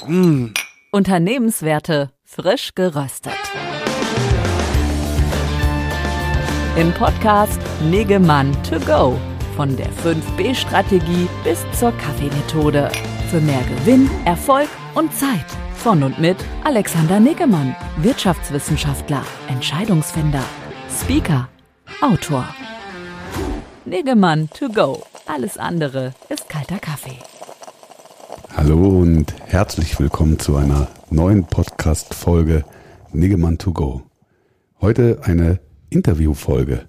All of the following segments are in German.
Unternehmenswerte frisch geröstet. Im Podcast Niggemann to go. Von der 5B-Strategie bis zur Kaffeemethode. Für mehr Gewinn, Erfolg und Zeit. Von und mit Alexander Niggemann, Wirtschaftswissenschaftler, Entscheidungsfinder, Speaker, Autor. Niggemann to go. Alles andere ist kalter Kaffee. Hallo und herzlich willkommen zu einer neuen Podcast-Folge Niggemann to go. Heute eine Interviewfolge.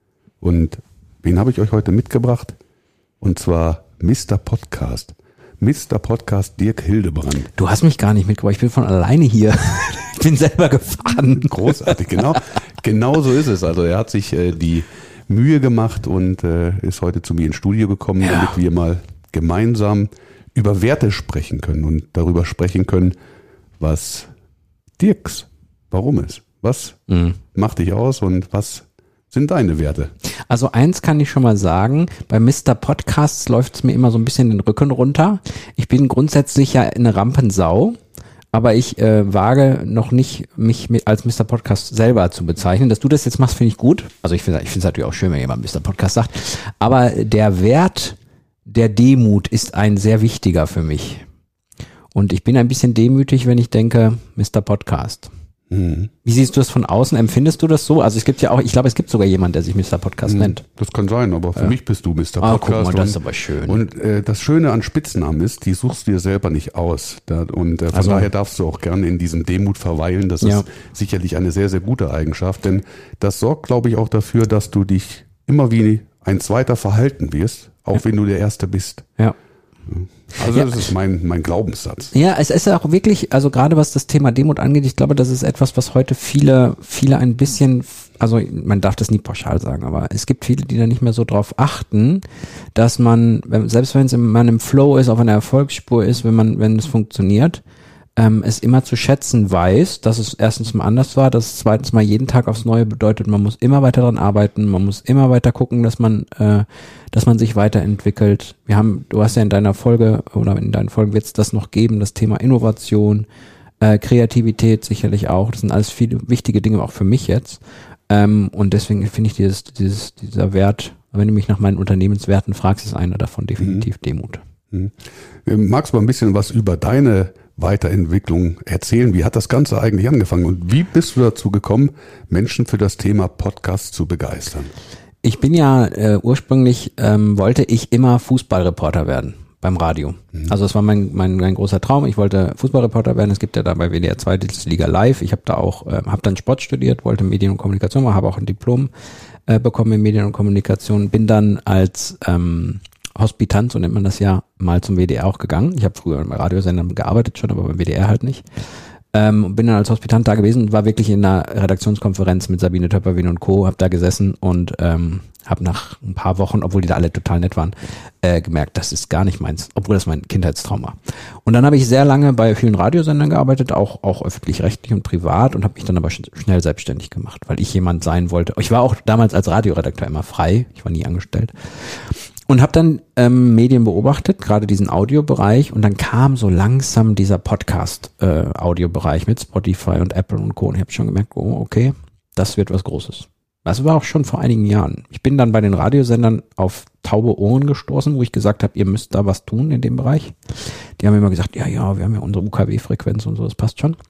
Und wen habe ich euch heute mitgebracht? Und zwar Mr. Podcast. Mr. Podcast Dirk Hildebrand. Du hast mich gar nicht mitgebracht, ich bin von alleine hier. Ich bin selber gefahren. Großartig, genau so ist es. Also er hat sich die Mühe gemacht und ist heute zu mir ins Studio gekommen, damit wir mal gemeinsam über Werte sprechen können und darüber sprechen können, was Dirks Warum ist. Was macht dich aus und was sind deine Werte? Also eins kann ich schon mal sagen, bei Mr. Podcasts läuft es mir immer so ein bisschen den Rücken runter. Ich bin grundsätzlich ja eine Rampensau, aber ich wage noch nicht, mich als Mr. Podcast selber zu bezeichnen. Dass du das jetzt machst, finde ich gut. Also ich finde es natürlich auch schön, wenn jemand Mr. Podcast sagt. Aber der Wert der Demut ist ein sehr wichtiger für mich. Und ich bin ein bisschen demütig, wenn ich denke, Mr. Podcast. Wie siehst du das von außen? Empfindest du das so? Also es gibt ja auch, ich glaube, es gibt sogar jemanden, der sich Mr. Podcast nennt. Das kann sein, aber für mich bist du Mr. Podcast. Ah, guck mal, das ist aber schön. Und das Schöne an Spitznamen ist, die suchst du dir selber nicht aus. Von daher darfst du auch gerne in diesem Demut verweilen. Das ist sicherlich eine sehr, sehr gute Eigenschaft. Denn das sorgt, glaube ich, auch dafür, dass du dich immer wie ein Zweiter verhalten wirst, auch wenn du der Erste bist. Ja. Also das ist mein Glaubenssatz. Ja, es ist auch wirklich, also gerade was das Thema Demut angeht, ich glaube, das ist etwas, was heute viele ein bisschen, also man darf das nie pauschal sagen, aber es gibt viele, die da nicht mehr so drauf achten, dass man, selbst wenn man im Flow ist, auf einer Erfolgsspur ist, wenn es funktioniert, es immer zu schätzen weiß, dass es erstens mal anders war, dass es zweitens mal jeden Tag aufs Neue bedeutet, man muss immer weiter dran arbeiten, man muss immer weiter gucken, dass man sich weiterentwickelt. Du hast ja in deiner Folge oder in deinen Folgen wird es das noch geben, das Thema Innovation, Kreativität sicherlich auch. Das sind alles viele wichtige Dinge auch für mich jetzt. Und deswegen finde ich dieser Wert, wenn du mich nach meinen Unternehmenswerten fragst, ist einer davon definitiv Demut. Magst du mal ein bisschen was über deine Weiterentwicklung erzählen? Wie hat das Ganze eigentlich angefangen und wie bist du dazu gekommen, Menschen für das Thema Podcast zu begeistern? Ich bin ja ursprünglich, wollte ich immer Fußballreporter werden beim Radio. Also das war mein großer Traum. Ich wollte Fußballreporter werden. Es gibt ja da bei WDR 2 die Liga Live. Ich habe da auch, habe dann Sport studiert, wollte Medien und Kommunikation machen, habe auch ein Diplom bekommen in Medien und Kommunikation. Bin dann als Hospitant, so nennt man das ja, mal zum WDR auch gegangen. Ich habe früher im Radiosender gearbeitet schon, aber beim WDR halt nicht. Bin dann als Hospitant da gewesen und war wirklich in einer Redaktionskonferenz mit Sabine Töpperwien und Co., habe da gesessen und habe nach ein paar Wochen, obwohl die da alle total nett waren, gemerkt, das ist gar nicht meins, obwohl das mein Kindheitstraum war. Und dann habe ich sehr lange bei vielen Radiosendern gearbeitet, auch öffentlich-rechtlich und privat und habe mich dann aber schnell selbstständig gemacht, weil ich jemand sein wollte. Ich war auch damals als Radioredakteur immer frei, ich war nie angestellt. Und habe dann Medien beobachtet, gerade diesen Audiobereich, und dann kam so langsam dieser Podcast-Audiobereich mit Spotify und Apple und Co. Und ich habe schon gemerkt, oh, okay, das wird was Großes. Das war auch schon vor einigen Jahren. Ich bin dann bei den Radiosendern auf taube Ohren gestoßen, wo ich gesagt habe, ihr müsst da was tun in dem Bereich. Die haben immer gesagt, ja, wir haben ja unsere UKW-Frequenz und so, das passt schon.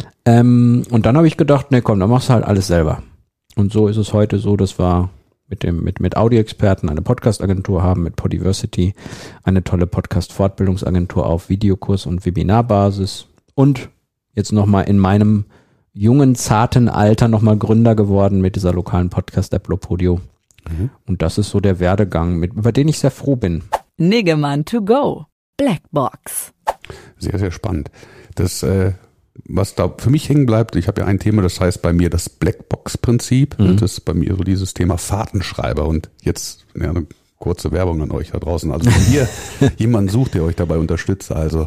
Und dann habe ich gedacht, nee, komm, dann machst du halt alles selber. Und so ist es heute so, dass wir mit Audioexperten eine Podcast-Agentur haben, mit Podiversity, eine tolle Podcast-Fortbildungsagentur auf Videokurs- und Webinarbasis und jetzt nochmal in meinem jungen, zarten Alter nochmal Gründer geworden mit dieser lokalen Podcast-App Lopodio. Und das ist so der Werdegang, über den ich sehr froh bin. Niggemann to go. Blackbox. Sehr, sehr spannend. Das was da für mich hängen bleibt, ich habe ja ein Thema, das heißt bei mir das Blackbox-Prinzip. Das ist bei mir so dieses Thema Fahrtenschreiber. Und jetzt eine kurze Werbung an euch da draußen. Also wenn ihr jemanden sucht, der euch dabei unterstützt, also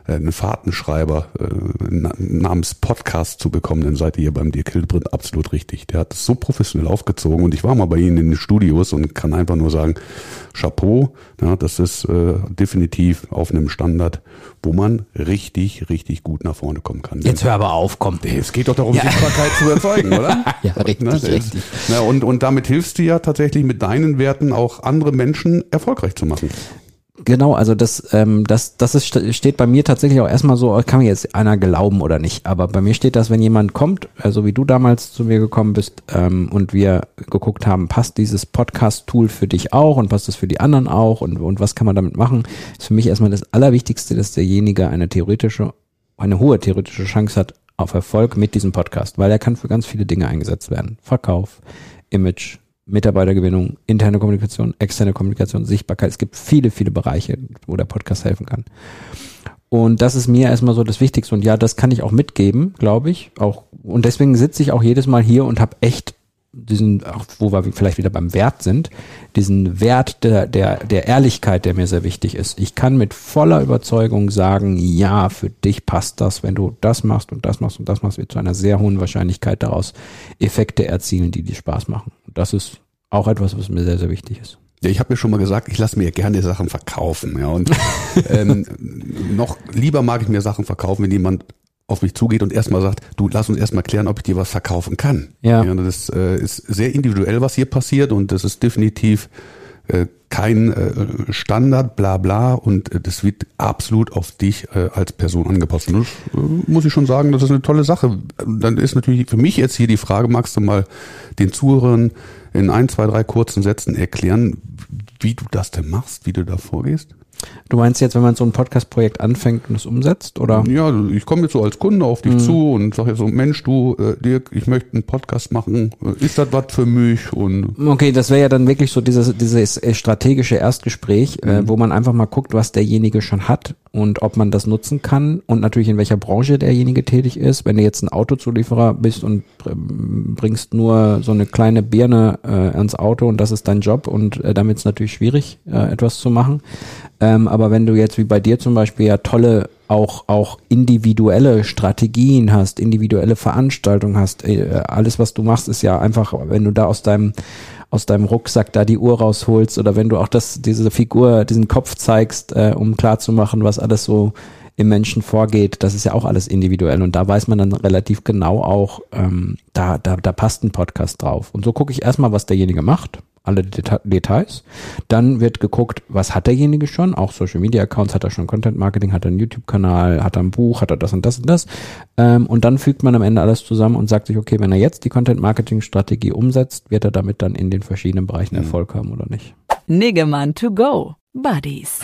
einen Fahrtenschreiber namens Podcast zu bekommen, dann seid ihr hier beim Dirk Hildebrand absolut richtig. Der hat es so professionell aufgezogen und ich war mal bei Ihnen in den Studios und kann einfach nur sagen, Chapeau, ja, das ist definitiv auf einem Standard, wo man richtig, richtig gut nach vorne kommen kann. Jetzt hör aber auf, komm. Es geht doch darum, Sichtbarkeit zu erzeugen, oder? Ja, richtig. Na, und damit hilfst du ja tatsächlich mit deinen Werten auch andere Menschen erfolgreich zu machen. Genau, also das steht bei mir tatsächlich auch erstmal so, kann mir jetzt einer glauben oder nicht, aber bei mir steht das, wenn jemand kommt, so wie du damals zu mir gekommen bist und wir geguckt haben, passt dieses Podcast-Tool für dich auch und passt das für die anderen auch und was kann man damit machen, ist für mich erstmal das Allerwichtigste, dass derjenige eine hohe theoretische Chance hat auf Erfolg mit diesem Podcast, weil er kann für ganz viele Dinge eingesetzt werden. Verkauf, Image, Mitarbeitergewinnung, interne Kommunikation, externe Kommunikation, Sichtbarkeit. Es gibt viele, viele Bereiche, wo der Podcast helfen kann. Und das ist mir erstmal so das Wichtigste. Und ja, das kann ich auch mitgeben, glaube ich. Auch. Und deswegen sitze ich auch jedes Mal hier und habe echt diesen, auch wo wir vielleicht wieder beim Wert sind, diesen Wert der Ehrlichkeit, der mir sehr wichtig ist. Ich kann mit voller Überzeugung sagen, ja, für dich passt das, wenn du das machst und das machst und das machst, wird zu einer sehr hohen Wahrscheinlichkeit daraus Effekte erzielen, die dir Spaß machen. Und das ist auch etwas, was mir sehr, sehr wichtig ist. Ja, ich habe mir schon mal gesagt, ich lasse mir gerne Sachen verkaufen. Ja, und noch lieber mag ich mir Sachen verkaufen, wenn jemand auf mich zugeht und erstmal sagt, du, lass uns erstmal klären, ob ich dir was verkaufen kann. Ja, das ist sehr individuell, was hier passiert und das ist definitiv kein Standard, bla bla und das wird absolut auf dich als Person angepasst. Und das muss ich schon sagen, das ist eine tolle Sache. Dann ist natürlich für mich jetzt hier die Frage, magst du mal den Zuhörern in 1, 2, 3 kurzen Sätzen erklären, wie du das denn machst, wie du da vorgehst? Du meinst jetzt, wenn man so ein Podcast-Projekt anfängt und es umsetzt, oder? Ja, ich komme jetzt so als Kunde auf dich zu und sage jetzt so, Mensch, du, Dirk, ich möchte einen Podcast machen. Ist das was für mich? Und okay, das wäre ja dann wirklich so dieses strategische Erstgespräch, wo man einfach mal guckt, was derjenige schon hat und ob man das nutzen kann und natürlich in welcher Branche derjenige tätig ist. Wenn du jetzt ein Autozulieferer bist und bringst nur so eine kleine Birne ans Auto und das ist dein Job und damit ist natürlich schwierig, etwas zu machen. Aber wenn du jetzt wie bei dir zum Beispiel ja tolle auch individuelle Strategien hast, individuelle Veranstaltungen hast, alles was du machst ist ja einfach, wenn du da aus deinem Rucksack da die Uhr rausholst oder wenn du auch diese Figur, diesen Kopf zeigst, um klarzumachen, was alles so im Menschen vorgeht, das ist ja auch alles individuell und da weiß man dann relativ genau auch, da passt ein Podcast drauf. Und so gucke ich erstmal, was derjenige macht, alle Details. Dann wird geguckt, was hat derjenige schon, auch Social Media Accounts, hat er schon Content Marketing, hat er einen YouTube-Kanal, hat er ein Buch, hat er das und das und das. Und dann fügt man am Ende alles zusammen und sagt sich, okay, wenn er jetzt die Content Marketing Strategie umsetzt, wird er damit dann in den verschiedenen Bereichen Erfolg haben oder nicht. Niggemann to go. Buddies.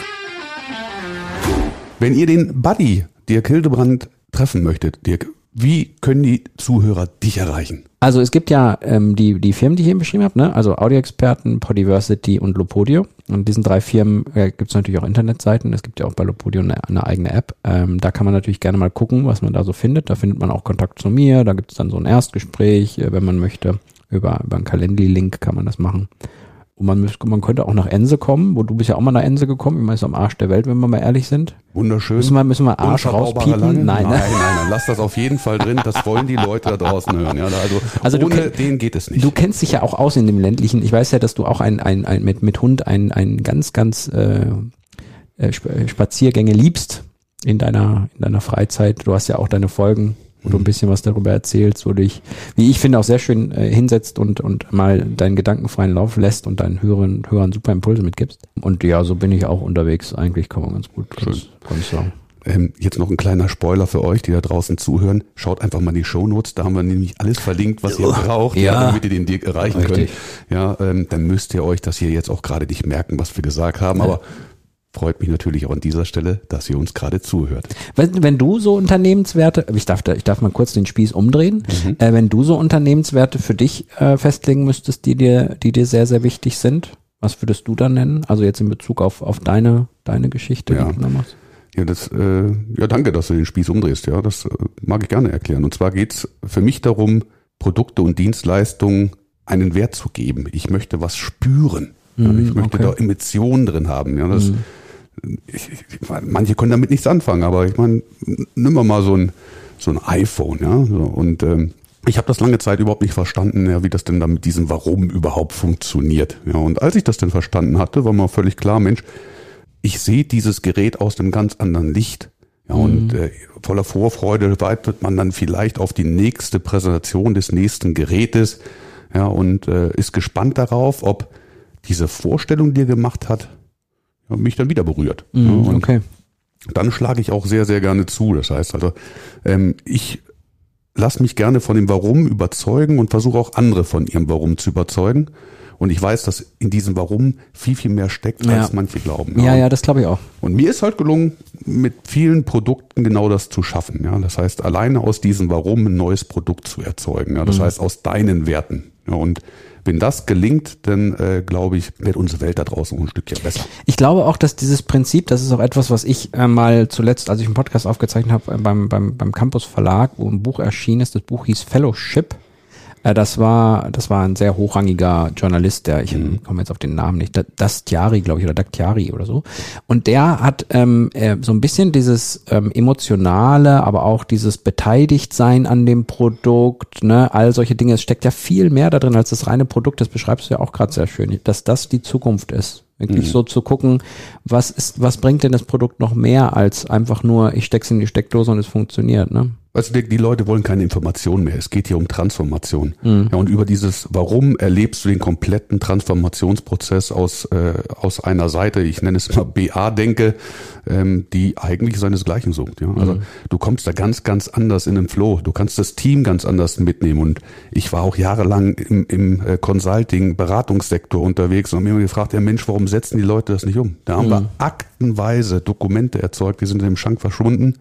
wenn ihr den Buddy Dirk Hildebrand treffen möchtet, Dirk, wie können die Zuhörer dich erreichen? Also es gibt ja die Firmen, die ich eben beschrieben habe, ne? Also Audioexperten, Podiversity und Lopodio. Und diesen 3 Firmen gibt es natürlich auch Internetseiten. Es gibt ja auch bei Lopodio eine eigene App. Da kann man natürlich gerne mal gucken, was man da so findet. Da findet man auch Kontakt zu mir. Da gibt es dann so ein Erstgespräch, wenn man möchte. Über einen Calendly-Link kann man das machen. Und man könnte auch nach Ense kommen, wo du bist ja auch mal nach Ense gekommen. Ich meine, ist am Arsch der Welt, wenn wir mal ehrlich sind. Wunderschön. Müssen wir Arsch rauspiepen? Nein, lass das auf jeden Fall drin. Das wollen die Leute da draußen hören. Ja, also ohne den geht es nicht. Du kennst dich ja auch aus in dem ländlichen. Ich weiß ja, dass du auch mit Hund ein ganz Spaziergänge liebst in deiner Freizeit. Du hast ja auch deine Folgen, wo du ein bisschen was darüber erzählst, wo du dich, wie ich finde, auch sehr schön hinsetzt und mal deinen gedankenfreien Lauf lässt und deinen Hörern super Impulse mitgibst. Und ja, so bin ich auch unterwegs. Eigentlich kann man ganz gut sagen. Jetzt noch ein kleiner Spoiler für euch, die da draußen zuhören. Schaut einfach mal in die Shownotes, da haben wir nämlich alles verlinkt, was ihr braucht, damit ihr den Dirk erreichen könnt. Ja, dann müsst ihr euch das hier jetzt auch gerade nicht merken, was wir gesagt haben, aber freut mich natürlich auch an dieser Stelle, dass ihr uns gerade zuhört. Wenn du so Unternehmenswerte, ich darf mal kurz den Spieß umdrehen, wenn du so Unternehmenswerte für dich festlegen müsstest, die dir sehr, sehr wichtig sind, was würdest du dann nennen? Also jetzt in Bezug auf deine Geschichte, die du da machst. Ja, danke, dass du den Spieß umdrehst. Ja, das mag ich gerne erklären. Und zwar geht's für mich darum, Produkte und Dienstleistungen einen Wert zu geben. Ich möchte was spüren. Ja, ich möchte da Emotionen drin haben. Ja, manche können damit nichts anfangen, aber ich meine, nimm mal so ein iPhone, ja, so, und ich habe das lange Zeit überhaupt nicht verstanden, ja, wie das denn da mit diesem Warum überhaupt funktioniert. Ja, und als ich das dann verstanden hatte, war mir völlig klar, Mensch, ich sehe dieses Gerät aus einem ganz anderen Licht. Ja, und voller Vorfreude wartet man dann vielleicht auf die nächste Präsentation des nächsten Gerätes, ja, und ist gespannt darauf, ob diese Vorstellung, die er gemacht hat, ja, mich dann wieder berührt. Ja, und okay. Dann schlage ich auch sehr, sehr gerne zu. Das heißt also, ich lass mich gerne von dem Warum überzeugen und versuche auch andere von ihrem Warum zu überzeugen. Und ich weiß, dass in diesem Warum viel, viel mehr steckt, als manche glauben. Ja, das glaube ich auch. Und mir ist halt gelungen, mit vielen Produkten genau das zu schaffen. Ja, das heißt, alleine aus diesem Warum ein neues Produkt zu erzeugen. Ja, das heißt, aus deinen Werten. Ja, und wenn das gelingt, dann glaube ich, wird unsere Welt da draußen ein Stückchen besser. Ich glaube auch, dass dieses Prinzip, das ist auch etwas, was ich mal zuletzt, als ich einen Podcast aufgezeichnet habe, beim Campus Verlag, wo ein Buch erschienen ist, das Buch hieß Fellowship. Das war ein sehr hochrangiger Journalist, ich komme jetzt auf den Namen nicht, Dastiari, glaube ich, oder Dastiari oder so. Und der hat so ein bisschen dieses emotionale, aber auch dieses Beteiligtsein an dem Produkt, ne, all solche Dinge. Es steckt ja viel mehr da drin als das reine Produkt. Das beschreibst du ja auch gerade sehr schön, dass das die Zukunft ist. Wirklich so zu gucken, was bringt denn das Produkt noch mehr als einfach nur, ich steck's in die Steckdose und es funktioniert, ne? Weißt du, die Leute wollen keine Informationen mehr. Es geht hier um Transformation. Ja, und über dieses Warum erlebst du den kompletten Transformationsprozess aus einer Seite, ich nenne es mal BA-Denke, die eigentlich seinesgleichen sucht. Ja? Also du kommst da ganz, ganz anders in den Flow. Du kannst das Team ganz anders mitnehmen. Und ich war auch jahrelang im Consulting, Beratungssektor unterwegs und habe mir immer gefragt, ja Mensch, warum setzen die Leute das nicht um? Da haben wir aktenweise Dokumente erzeugt, die sind in dem Schrank verschwunden.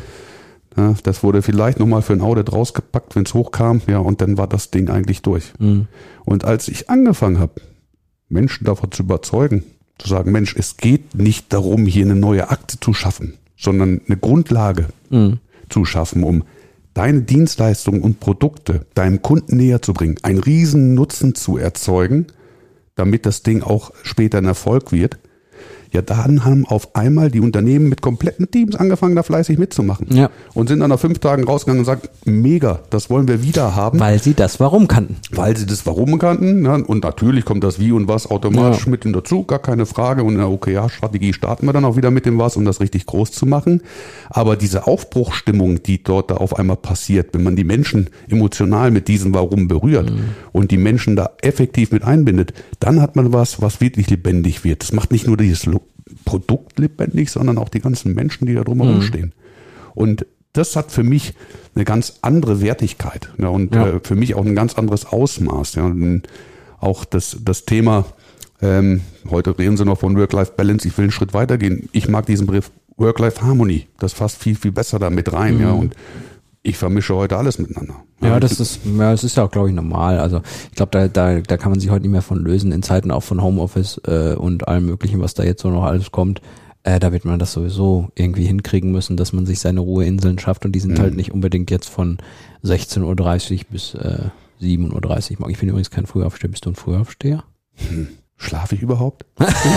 Ja, das wurde vielleicht nochmal für ein Audit rausgepackt, wenn es hochkam, ja, und dann war das Ding eigentlich durch. Und als ich angefangen habe, Menschen davon zu überzeugen, zu sagen, Mensch, es geht nicht darum, hier eine neue Akte zu schaffen, sondern eine Grundlage zu schaffen, um deine Dienstleistungen und Produkte deinem Kunden näher zu bringen, einen riesen Nutzen zu erzeugen, damit das Ding auch später ein Erfolg wird. Ja, dann haben auf einmal die Unternehmen mit kompletten Teams angefangen, da fleißig mitzumachen. Ja. Und sind dann nach 5 Tagen rausgegangen und sagen, mega, das wollen wir wieder haben. Weil sie das Warum kannten. Weil sie das Warum kannten. Ja, und natürlich kommt das Wie und Was automatisch mit dazu, gar keine Frage. Und in der OKR-Strategie starten wir dann auch wieder mit dem Was, um das richtig groß zu machen. Aber diese Aufbruchsstimmung, die dort da auf einmal passiert, wenn man die Menschen emotional mit diesem Warum berührt und die Menschen da effektiv mit einbindet, dann hat man was wirklich lebendig wird. Das macht nicht nur dieses Produkt lebendig, sondern auch die ganzen Menschen, die da drumherum stehen. Und das hat für mich eine ganz andere Wertigkeit, ja, und für mich auch ein ganz anderes Ausmaß. Ja. Und auch das Thema, heute reden sie noch von Work-Life-Balance, ich will einen Schritt weitergehen. Ich mag diesen Begriff Work-Life-Harmony, das fasst viel, viel besser da mit rein. Ja. Und ich vermische heute alles miteinander. Ja, das ist ja auch, glaube ich, normal. Also ich glaube, da kann man sich heute nicht mehr von lösen, in Zeiten auch von Homeoffice und allem Möglichen, was da jetzt so noch alles kommt. Da wird man das sowieso irgendwie hinkriegen müssen, dass man sich seine Ruheinseln schafft und die sind halt nicht unbedingt jetzt von 16:30 Uhr bis 7:30 Uhr. Ich bin übrigens kein Frühaufsteher. Bist du ein Frühaufsteher? Schlafe ich überhaupt?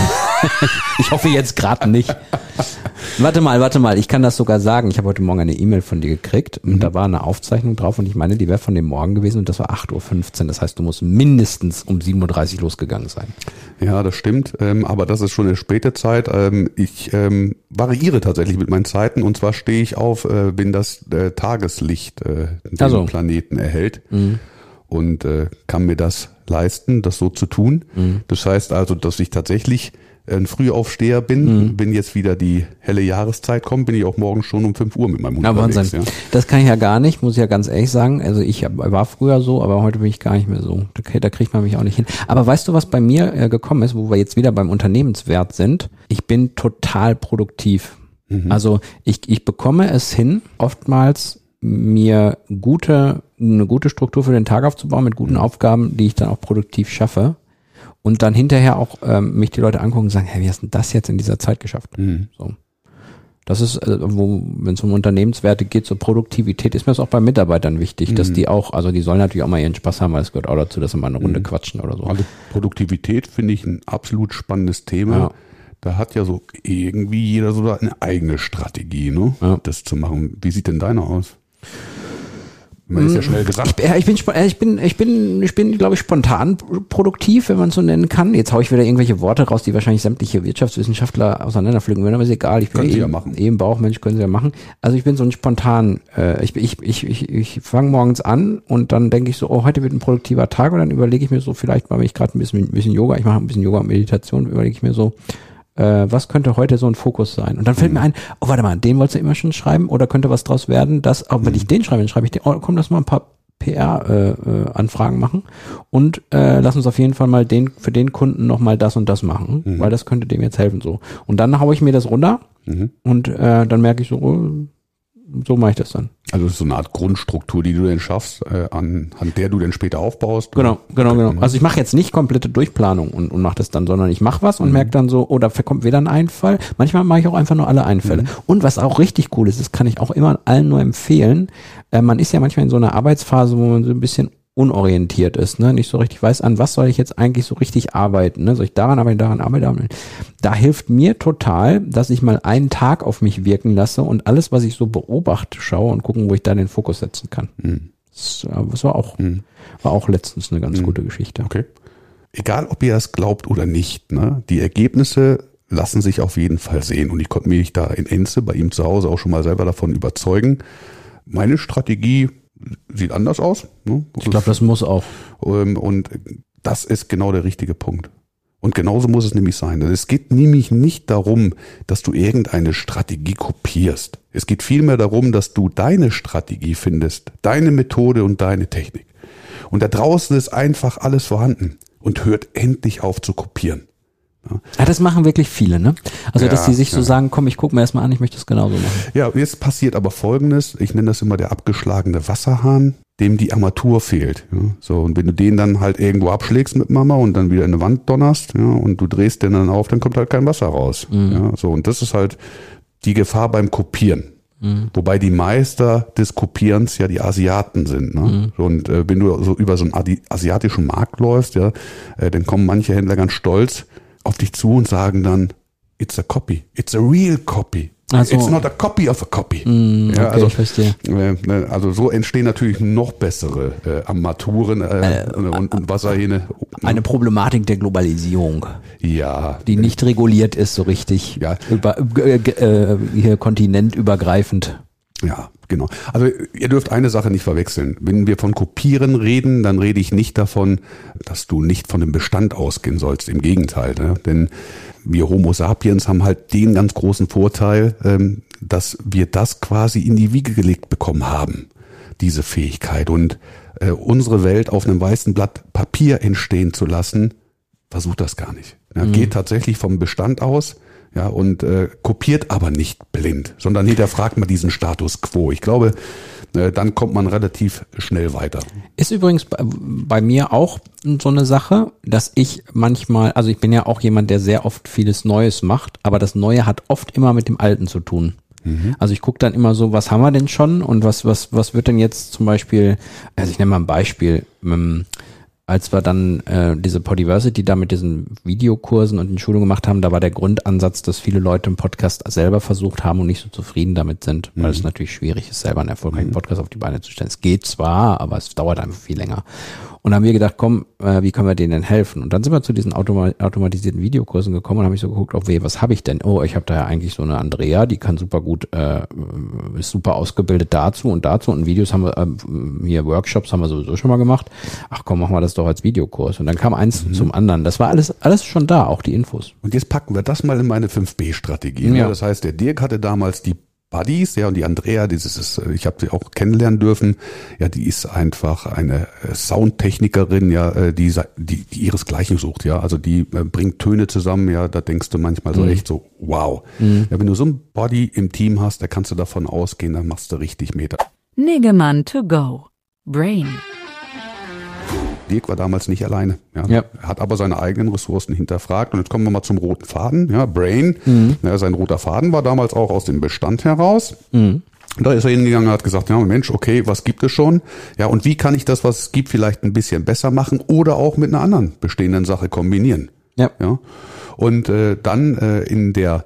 Ich hoffe jetzt gerade nicht. Warte mal, ich kann das sogar sagen. Ich habe heute Morgen eine E-Mail von dir gekriegt und da war eine Aufzeichnung drauf und ich meine, die wäre von dem Morgen gewesen und das war 8:15 Uhr. Das heißt, du musst mindestens um 7:30 Uhr losgegangen sein. Ja, das stimmt, aber das ist schon eine späte Zeit. Ich variiere tatsächlich mit meinen Zeiten und zwar stehe ich auf, wenn das Tageslicht den Planeten erhält und kann mir das leisten, das so zu tun. Das heißt also, dass ich tatsächlich ein Frühaufsteher bin. Wenn jetzt wieder die helle Jahreszeit kommt, bin ich auch morgen schon um 5 Uhr mit meinem Hund unterwegs. Wahnsinn. Ja. Das kann ich ja gar nicht, muss ich ja ganz ehrlich sagen. Also ich war früher so, aber heute bin ich gar nicht mehr so. Da kriegt man mich auch nicht hin. Aber weißt du, was bei mir gekommen ist, wo wir jetzt wieder beim Unternehmenswert sind? Ich bin total produktiv. Also ich bekomme es hin, oftmals mir eine gute Struktur für den Tag aufzubauen mit guten Aufgaben, die ich dann auch produktiv schaffe. Und dann hinterher auch mich die Leute angucken und sagen, hey, wie hast du das jetzt in dieser Zeit geschafft? So. Das ist, wenn es um Unternehmenswerte geht, so Produktivität, ist mir das auch bei Mitarbeitern wichtig, dass die auch, also die sollen natürlich auch mal ihren Spaß haben, weil es gehört auch dazu, dass sie mal eine Runde quatschen oder so. Also Produktivität finde ich ein absolut spannendes Thema. Ja. da hat ja so irgendwie jeder so eine eigene Strategie, ne? Ja. Das zu machen. Wie sieht denn deine aus? Man ist ja schnell gesagt. Ich bin, glaube ich, spontan produktiv, wenn man es so nennen kann. Jetzt haue ich wieder irgendwelche Worte raus, die wahrscheinlich sämtliche Wirtschaftswissenschaftler auseinanderpflügen würden, aber ist egal. Ich bin können sie ja machen. Bauchmensch, können sie ja machen. Also ich bin so ein spontan, ich fange morgens an und dann denke ich so, oh, heute wird ein produktiver Tag und dann überlege ich mir so, vielleicht mache ich gerade ein bisschen Yoga, ich mache ein bisschen Yoga und Meditation, überlege ich mir so, was könnte heute so ein Fokus sein? Und dann fällt mir ein, oh, warte mal, den wolltest du immer schon schreiben oder könnte was draus werden, dass, wenn ich den schreibe, dann schreibe ich den, oh, komm, lass mal ein paar PR-Anfragen machen und lass uns auf jeden Fall mal für den Kunden nochmal das und das machen, weil das könnte dem jetzt helfen so. Und dann haue ich mir das runter und dann merke ich so, so mache ich das dann. Also es ist so eine Art Grundstruktur, die du denn schaffst, an der du dann später aufbaust. Genau. Also ich mache jetzt nicht komplette Durchplanung und mache das dann, sondern ich mache was und merke dann so, oh, da kommt wieder ein Einfall. Manchmal mache ich auch einfach nur alle Einfälle. Und was auch richtig cool ist, das kann ich auch immer allen nur empfehlen, man ist ja manchmal in so einer Arbeitsphase, wo man so ein bisschen unorientiert ist, ne, nicht so richtig weiß, an was soll ich jetzt eigentlich so richtig arbeiten, ne, soll ich daran arbeiten. Da hilft mir total, dass ich mal einen Tag auf mich wirken lasse und alles, was ich so beobachte, schaue und gucken, wo ich da den Fokus setzen kann. Das war auch letztens eine ganz gute Geschichte. Okay. Egal, ob ihr das glaubt oder nicht, ne, die Ergebnisse lassen sich auf jeden Fall sehen und ich konnte mich da in Enze bei ihm zu Hause auch schon mal selber davon überzeugen. Meine Strategie sieht anders aus. Ne? Ich glaube, das muss auch. Und das ist genau der richtige Punkt. Und genauso muss es nämlich sein. Es geht nämlich nicht darum, dass du irgendeine Strategie kopierst. Es geht vielmehr darum, dass du deine Strategie findest, deine Methode und deine Technik. Und da draußen ist einfach alles vorhanden und hört endlich auf zu kopieren. Ja, das machen wirklich viele, ne? Also, dass die sich so sagen, komm, ich gucke mir erstmal an, ich möchte das genauso machen. Ja, jetzt passiert aber Folgendes, ich nenne das immer der abgeschlagene Wasserhahn, dem die Armatur fehlt. Ja? So, und wenn du den dann halt irgendwo abschlägst mit Mama und dann wieder in eine Wand donnerst, ja, und du drehst den dann auf, dann kommt halt kein Wasser raus. Ja, so, und das ist halt die Gefahr beim Kopieren. Wobei die Meister des Kopierens ja die Asiaten sind. Ne? Und wenn du so über so einen asiatischen Markt läufst, ja, dann kommen manche Händler ganz stolz auf dich zu und sagen dann, it's a copy, it's a real copy. Also, it's not a copy of a copy. Okay, also, ich verstehe. Also so entstehen natürlich noch bessere Armaturen und Wasserhähne. Eine Problematik der Globalisierung. Ja. Die nicht reguliert ist so richtig. Ja. Hier kontinentübergreifend. Ja, genau. Also ihr dürft eine Sache nicht verwechseln. Wenn wir von Kopieren reden, dann rede ich nicht davon, dass du nicht von dem Bestand ausgehen sollst. Im Gegenteil. Ne? Denn wir Homo sapiens haben halt den ganz großen Vorteil, dass wir das quasi in die Wiege gelegt bekommen haben, diese Fähigkeit. Und unsere Welt auf einem weißen Blatt Papier entstehen zu lassen, versucht das gar nicht. Ja, geht tatsächlich vom Bestand aus. Ja, und kopiert aber nicht blind, sondern hinterfragt mal diesen Status quo. Ich glaube, dann kommt man relativ schnell weiter. Ist übrigens bei mir auch so eine Sache, dass ich manchmal, also ich bin ja auch jemand, der sehr oft vieles Neues macht, aber das Neue hat oft immer mit dem Alten zu tun. Also ich gucke dann immer so, was haben wir denn schon und was wird denn jetzt zum Beispiel, also ich nenne mal ein Beispiel, als wir dann diese Podiversity da mit diesen Videokursen und den Schulungen gemacht haben, da war der Grundansatz, dass viele Leute einen Podcast selber versucht haben und nicht so zufrieden damit sind, weil es natürlich schwierig ist, selber einen erfolgreichen Podcast auf die Beine zu stellen. Es geht zwar, aber es dauert einfach viel länger. Und dann haben wir gedacht, komm, wie können wir denen denn helfen? Und dann sind wir zu diesen automatisierten Videokursen gekommen und habe ich so geguckt, was habe ich denn? Oh, ich habe da ja eigentlich so eine Andrea, die kann super gut, ist super ausgebildet dazu und Videos haben wir, hier Workshops haben wir sowieso schon mal gemacht. Ach komm, machen wir das doch als Videokurs. Und dann kam eins zum anderen. Das war alles schon da, auch die Infos. Und jetzt packen wir das mal in meine 5B-Strategie. Ja. Das heißt, der Dirk hatte damals die Buddies, ja, und die Andrea, ich habe sie auch kennenlernen dürfen. Ja, die ist einfach eine Soundtechnikerin, ja, die ihresgleichen sucht, ja. Also die bringt Töne zusammen, ja, da denkst du manchmal so echt so, wow. Ja, wenn du so einen Buddy im Team hast, da kannst du davon ausgehen, dann machst du richtig Meter. Niggemann to go. Brain. Dirk war damals nicht alleine. Ja. Er hat aber seine eigenen Ressourcen hinterfragt. Und jetzt kommen wir mal zum roten Faden. Ja, Brain. Ja, sein roter Faden war damals auch aus dem Bestand heraus. Und da ist er hingegangen und hat gesagt, ja Mensch, okay, was gibt es schon? Ja, und wie kann ich das, was es gibt, vielleicht ein bisschen besser machen oder auch mit einer anderen bestehenden Sache kombinieren? Ja. Und dann in der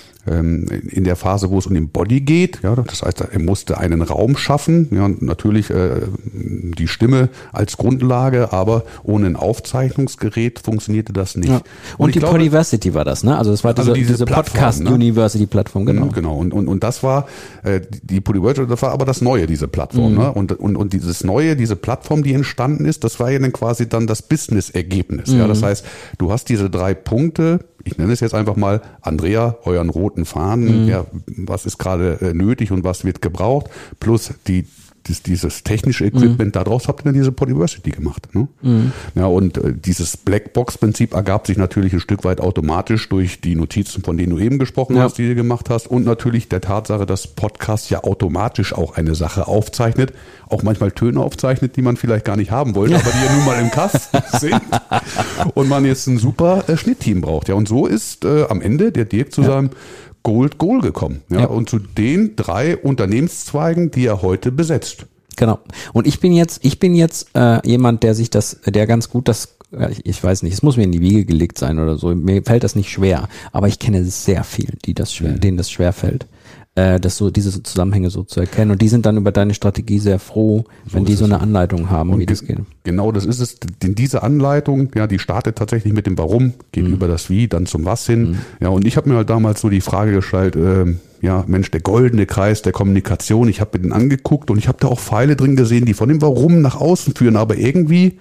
Phase, wo es um den Body geht, ja, das heißt, er musste einen Raum schaffen, ja, und natürlich die Stimme als Grundlage, aber ohne ein Aufzeichnungsgerät funktionierte das nicht. Ja. Und die Podiversity war das, ne? Also es war diese Podcast-University-Plattform, genau. Genau. Und das war die Podiversity, das war aber das Neue, diese Plattform, ne? Und dieses Neue, diese Plattform, die entstanden ist, das war ja dann quasi dann das Business-Ergebnis. Ja, das heißt, du hast diese 3 Punkte. Ich nenne es jetzt einfach mal, Andrea, euren roten Faden, ja, was ist gerade nötig und was wird gebraucht, plus dieses technische Equipment, daraus habt ihr dann diese Podiversity gemacht. Ne? Ja, und dieses Blackbox-Prinzip ergab sich natürlich ein Stück weit automatisch durch die Notizen, von denen du eben gesprochen hast, die du gemacht hast, und natürlich der Tatsache, dass Podcast ja automatisch auch eine Sache aufzeichnet, auch manchmal Töne aufzeichnet, die man vielleicht gar nicht haben wollte, aber die ja nun mal im Kasten sind und man jetzt ein super Schnittteam braucht. Ja, und so ist am Ende der Dirk zu seinem Gold Goal gekommen. Ja, und zu den 3 Unternehmenszweigen, die er heute besetzt. Genau. Und ich bin jetzt jemand, der ganz gut ich weiß nicht, es muss mir in die Wiege gelegt sein oder so. Mir fällt das nicht schwer, aber ich kenne sehr viel, denen das schwer fällt. Diese Zusammenhänge so zu erkennen. Und die sind dann über deine Strategie sehr froh, wenn die so eine Anleitung haben, wie das geht. Genau, das ist es. Denn diese Anleitung, ja, die startet tatsächlich mit dem Warum, geht über das Wie, dann zum Was hin. Ja, und ich habe mir halt damals so die Frage gestellt, Mensch, der goldene Kreis der Kommunikation, ich habe mir den angeguckt und ich habe da auch Pfeile drin gesehen, die von dem Warum nach außen führen, aber irgendwie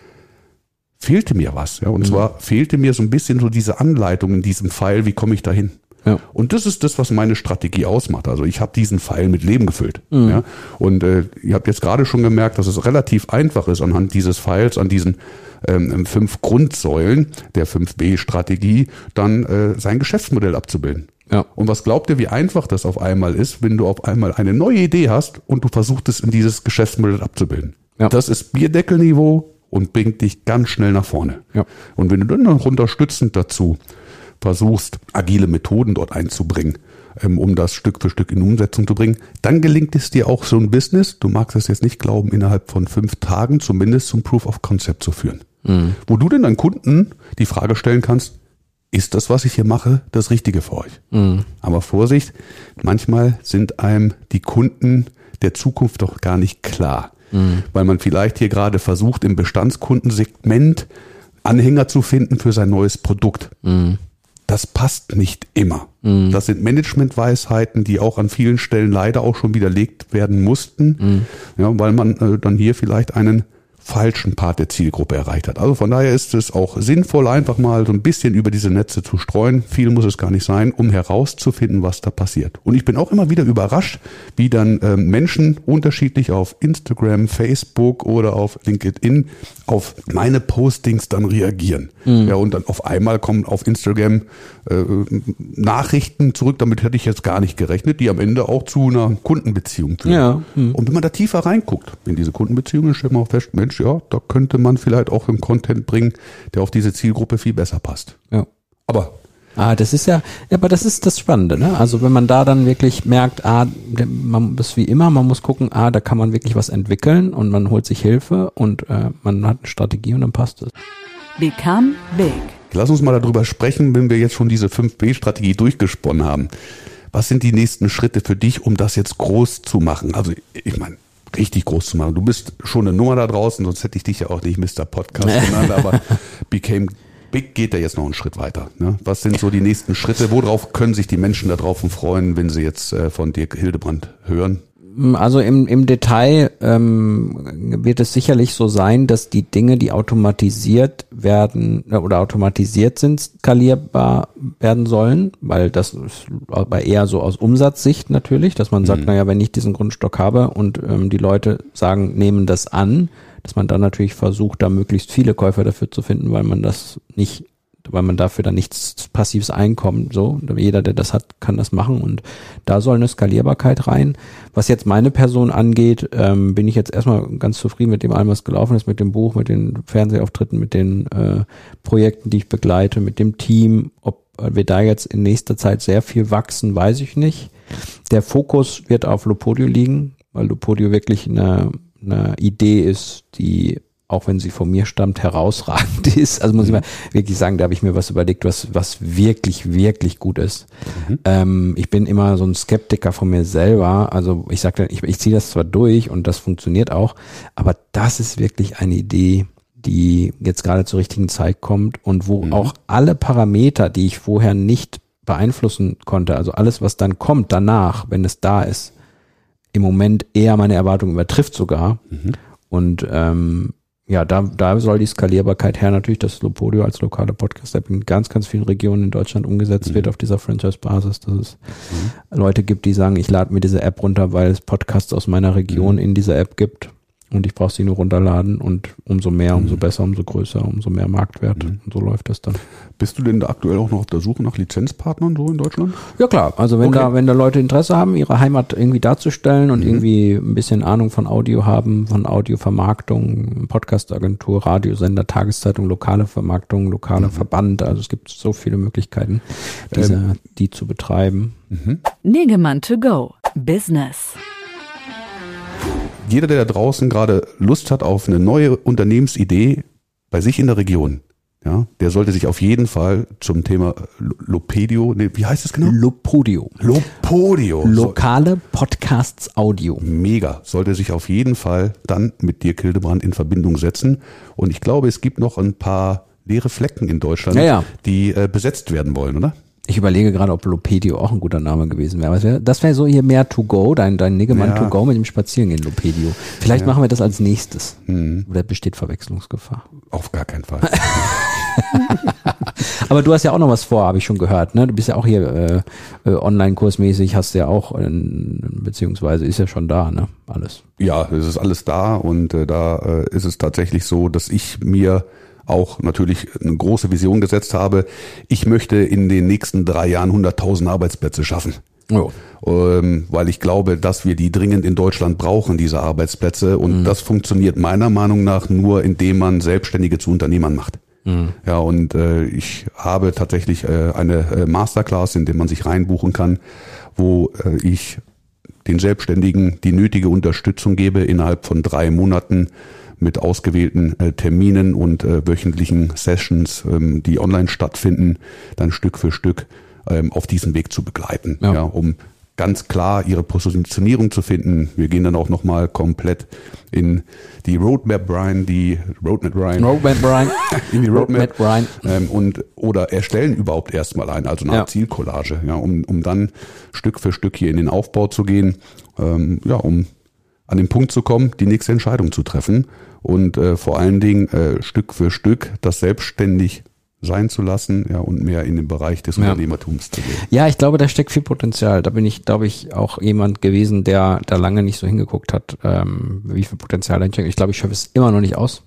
fehlte mir was. Ja, und zwar fehlte mir so ein bisschen so diese Anleitung in diesem Pfeil, wie komme ich da hin? Ja. Und das ist das, was meine Strategie ausmacht. Also ich habe diesen Pfeil mit Leben gefüllt. Ja? Und ihr habt jetzt gerade schon gemerkt, dass es relativ einfach ist, anhand dieses Pfeils, an diesen 5 Grundsäulen der 5B-Strategie, dann sein Geschäftsmodell abzubilden. Ja. Und was glaubt ihr, wie einfach das auf einmal ist, wenn du auf einmal eine neue Idee hast und du versuchst es in dieses Geschäftsmodell abzubilden? Ja. Das ist Bierdeckelniveau und bringt dich ganz schnell nach vorne. Ja. Und wenn du dann noch unterstützend dazu versuchst, agile Methoden dort einzubringen, um das Stück für Stück in Umsetzung zu bringen, dann gelingt es dir auch so ein Business, du magst es jetzt nicht glauben, innerhalb von 5 Tagen zumindest zum Proof of Concept zu führen. Wo du denn deinen Kunden die Frage stellen kannst, ist das, was ich hier mache, das Richtige für euch? Aber Vorsicht, manchmal sind einem die Kunden der Zukunft doch gar nicht klar, weil man vielleicht hier gerade versucht, im Bestandskundensegment Anhänger zu finden für sein neues Produkt. Das passt nicht immer. Das sind Managementweisheiten, die auch an vielen Stellen leider auch schon widerlegt werden mussten, ja, weil man dann hier vielleicht einen falschen Part der Zielgruppe erreicht hat. Also von daher ist es auch sinnvoll, einfach mal so ein bisschen über diese Netze zu streuen. Viel muss es gar nicht sein, um herauszufinden, was da passiert. Und ich bin auch immer wieder überrascht, wie dann Menschen unterschiedlich auf Instagram, Facebook oder auf LinkedIn auf meine Postings dann reagieren. Ja, und dann auf einmal kommen auf Instagram Nachrichten zurück, damit hätte ich jetzt gar nicht gerechnet, die am Ende auch zu einer Kundenbeziehung führen. Ja. Und wenn man da tiefer reinguckt in diese Kundenbeziehungen, stellt man auch fest, Mensch, ja, da könnte man vielleicht auch einen Content bringen, der auf diese Zielgruppe viel besser passt. Ja. Aber das ist aber das ist das Spannende, ne? Also wenn man da dann wirklich merkt, man ist wie immer, man muss gucken, da kann man wirklich was entwickeln und man holt sich Hilfe und man hat eine Strategie und dann passt es. Become Big. Lass uns mal darüber sprechen, wenn wir jetzt schon diese 5B-Strategie durchgesponnen haben. Was sind die nächsten Schritte für dich, um das jetzt groß zu machen? Also ich meine, richtig groß zu machen. Du bist schon eine Nummer da draußen, sonst hätte ich dich ja auch nicht Mr. Podcast genannt, aber Became Big geht ja jetzt noch einen Schritt weiter. Ne? Was sind so die nächsten Schritte? Worauf können sich die Menschen da drauf freuen, wenn sie jetzt von Dirk Hildebrandt hören? Also im Detail wird es sicherlich so sein, dass die Dinge, die automatisiert werden oder automatisiert sind, skalierbar werden sollen, weil das ist aber eher so aus Umsatzsicht natürlich, dass man sagt, naja, wenn ich diesen Grundstock habe und die Leute sagen, nehmen das an, dass man dann natürlich versucht, da möglichst viele Käufer dafür zu finden, weil man dafür dann nichts passives Einkommen, so. Jeder, der das hat, kann das machen und da soll eine Skalierbarkeit rein. Was jetzt meine Person angeht, bin ich jetzt erstmal ganz zufrieden mit dem allem, was gelaufen ist, mit dem Buch, mit den Fernsehauftritten, mit den Projekten, die ich begleite, mit dem Team. Ob wir da jetzt in nächster Zeit sehr viel wachsen, weiß ich nicht. Der Fokus wird auf Lopodio liegen, weil Lopodio wirklich eine Idee ist, die auch wenn sie von mir stammt, herausragend ist. Also muss ich mal wirklich sagen, da habe ich mir was überlegt, was wirklich, wirklich gut ist. Ich bin immer so ein Skeptiker von mir selber. Also ich sage, ich ziehe das zwar durch und das funktioniert auch, aber das ist wirklich eine Idee, die jetzt gerade zur richtigen Zeit kommt und wo auch alle Parameter, die ich vorher nicht beeinflussen konnte, also alles, was dann kommt danach, wenn es da ist, im Moment eher meine Erwartungen übertrifft sogar. Und da soll die Skalierbarkeit her natürlich, dass Lopodio als lokale Podcast-App in ganz, ganz vielen Regionen in Deutschland umgesetzt wird auf dieser Franchise-Basis, dass es Leute gibt, die sagen, ich lade mir diese App runter, weil es Podcasts aus meiner Region in dieser App gibt und ich brauche sie nur runterladen und umso mehr, umso besser, umso größer, umso mehr Marktwert und so läuft das dann. Bist du denn da aktuell auch noch auf der Suche nach Lizenzpartnern so in Deutschland? Ja klar, also wenn da Leute Interesse haben, ihre Heimat irgendwie darzustellen und irgendwie ein bisschen Ahnung von Audio haben, von Audiovermarktung, Podcastagentur, Radiosender, Tageszeitung, lokale Vermarktung, lokaler Verband, also es gibt so viele Möglichkeiten, die zu betreiben. Negemann to go. Business. Jeder, der da draußen gerade Lust hat auf eine neue Unternehmensidee bei sich in der Region, ja, der sollte sich auf jeden Fall zum Thema Lopedio, wie heißt es genau? Lopodio. Lokale Podcasts Audio. Mega. Sollte sich auf jeden Fall dann mit Dirk Hildebrand in Verbindung setzen. Und ich glaube, es gibt noch ein paar leere Flecken in Deutschland, die besetzt werden wollen, oder? Ich überlege gerade, ob Lopedio auch ein guter Name gewesen wäre. Das wäre so hier mehr to go, dein Niggemann to go mit dem Spazierengehen Lopedio. Vielleicht machen wir das als nächstes. Oder besteht Verwechslungsgefahr? Auf gar keinen Fall. Aber du hast ja auch noch was vor, habe ich schon gehört. Ne? Du bist ja auch hier online-kursmäßig, hast ja auch, beziehungsweise ist ja schon da, ne? Alles. Ja, es ist alles da und da ist es tatsächlich so, dass ich mir auch natürlich eine große Vision gesetzt habe. Ich möchte in den nächsten 3 Jahren 100.000 Arbeitsplätze schaffen. Oh. Weil ich glaube, dass wir die dringend in Deutschland brauchen, diese Arbeitsplätze. Und das funktioniert meiner Meinung nach nur, indem man Selbstständige zu Unternehmern macht. Ja, und ich habe tatsächlich eine Masterclass, in der man sich reinbuchen kann, wo ich den Selbstständigen die nötige Unterstützung gebe innerhalb von 3 Monaten mit ausgewählten Terminen und wöchentlichen Sessions, die online stattfinden, dann Stück für Stück auf diesem Weg zu begleiten, um ganz klar ihre Positionierung zu finden. Wir gehen dann auch nochmal komplett in die Roadmap rein, in die Roadmap rein oder erstellen überhaupt erstmal also eine Art Zielcollage, um dann Stück für Stück hier in den Aufbau zu gehen, um an den Punkt zu kommen, die nächste Entscheidung zu treffen und vor allen Dingen Stück für Stück das selbstständig sein zu lassen, und mehr in den Bereich des Unternehmertums zu gehen. Ja, ich glaube, da steckt viel Potenzial. Da bin ich, glaube ich, auch jemand gewesen, der da lange nicht so hingeguckt hat, wie viel Potenzial da steckt. Ich glaube, ich schaffe es immer noch nicht aus.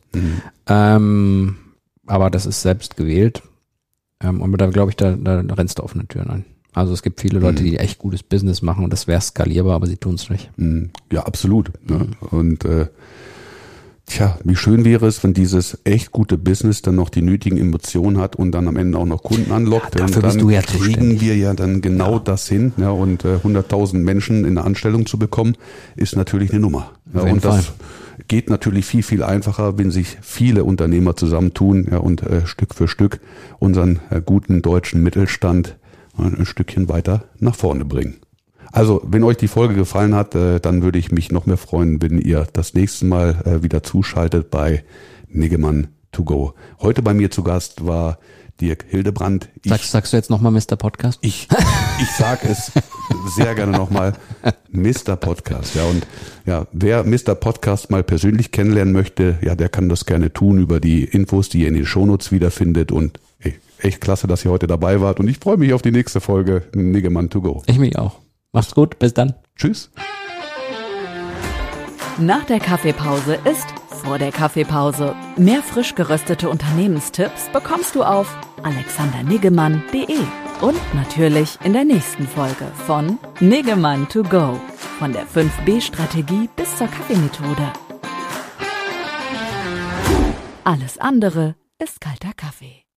Aber das ist selbst gewählt. Aber da glaube ich, da rennst du offene Türen ein. Also es gibt viele Leute, die echt gutes Business machen und das wäre skalierbar, aber sie tun es nicht. Ja, absolut. Ne? Und wie schön wäre es, wenn dieses echt gute Business dann noch die nötigen Emotionen hat und dann am Ende auch noch Kunden anlockt. Dafür bist du ja zuständig. Kriegen wir ja dann genau das hin. Ja, und 100.000 Menschen in eine Anstellung zu bekommen, ist natürlich eine Nummer. Ja, und das geht natürlich viel, viel einfacher, wenn sich viele Unternehmer zusammentun und Stück für Stück unseren guten deutschen Mittelstand ein Stückchen weiter nach vorne bringen. Also, wenn euch die Folge gefallen hat, dann würde ich mich noch mehr freuen, wenn ihr das nächste Mal wieder zuschaltet bei Niggemann to go. Heute bei mir zu Gast war Dirk Hildebrand. Sagst du jetzt nochmal Mr. Podcast? Ich sag es sehr gerne nochmal, Mr. Podcast. Ja, und wer Mr. Podcast mal persönlich kennenlernen möchte, der kann das gerne tun über die Infos, die ihr in den Shownotes wiederfindet. Und echt klasse, dass ihr heute dabei wart. Und ich freue mich auf die nächste Folge Niggemann to go. Ich mich auch. Macht's gut, bis dann. Tschüss. Nach der Kaffeepause ist vor der Kaffeepause. Mehr frisch geröstete Unternehmenstipps bekommst du auf alexanderniggemann.de und natürlich in der nächsten Folge von Niggemann to go. Von der 5B-Strategie bis zur Kaffeemethode. Alles andere ist kalter Kaffee.